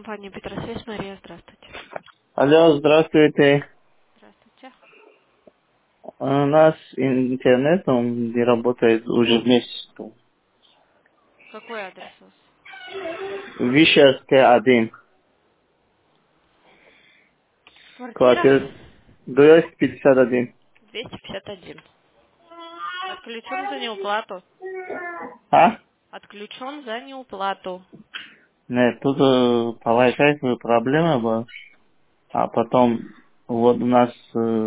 Компания Петросвязь, Мария, здравствуйте. Алло, здравствуйте. Здравствуйте. У нас интернет, он не работает уже месяц. Какой адрес у вас? Вишерская 1, Квартира квартира 251. 251. Отключен за неуплату. А? Отключен за неуплату. Нет, тут по Wi-Fi проблема была. А потом вот у нас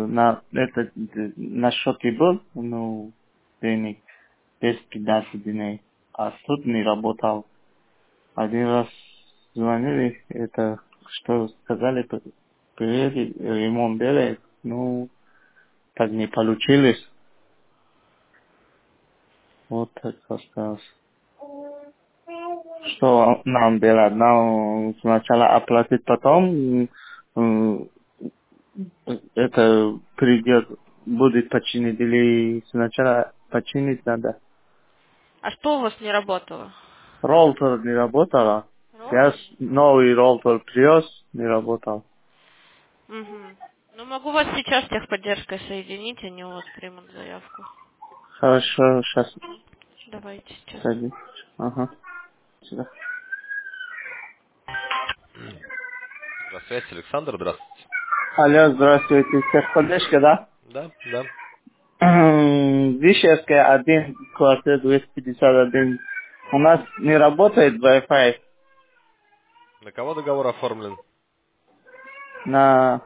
на счете был, ну, денег без 15 дней. А тут не работал. Один раз звонили, это что сказали, приедет, ремонт делает, ну, так не получилось. Вот так осталось. Что нам делать? Нам сначала оплатить, потом это придет, будет починить или сначала починить надо. А что у вас не работало? Роутер не работала. Я Роутер? новый роутер привез, не работал. Угу. Ну, могу вас сейчас с техподдержкой соединить, они у вас примут заявку. Хорошо, сейчас Давайте сейчас. садись. Ага. Сюда. Здравствуйте, Александр, здравствуйте. Алло, здравствуйте. Техподдержка, да? Да, да. Вишерская 1, квартира 251. У нас не работает Wi-Fi На кого договор оформлен? на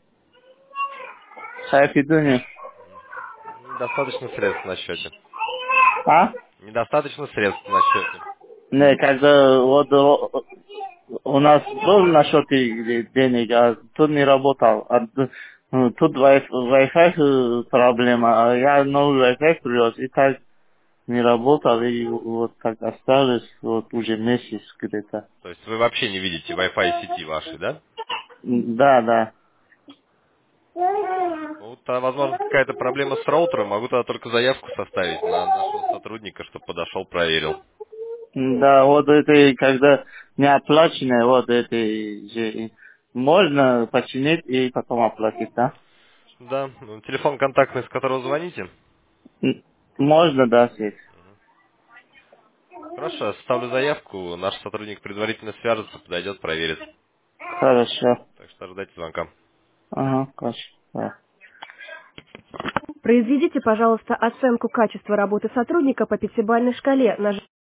Сайфидуне. Недостаточно средств на счете. А? Недостаточно средств на счете. Не, когда вот у нас был на счете денег, а тут не работал. Тут Wi-Fi проблема, а я новый Wi-Fi привез, и так не работал, и вот так осталось вот уже месяц где-то. То есть вы вообще не видите Wi-Fi сети вашей, да? Да, да. Ну, тогда, возможно, какая-то проблема с роутером. Могу тогда только заявку составить на нашего сотрудника, чтобы подошел, проверил. Да, вот это, когда не оплаченное, вот это же можно починить и потом оплатить, да? Да, ну, телефон контактный, с которого звоните. Можно, да, здесь. Хорошо, я составлю заявку. Наш сотрудник предварительно свяжется, подойдет, проверит. Хорошо. Так что ждайте звонка. Ага, хорошо. Да. Произведите, пожалуйста, оценку качества работы сотрудника по пятибалльной шкале.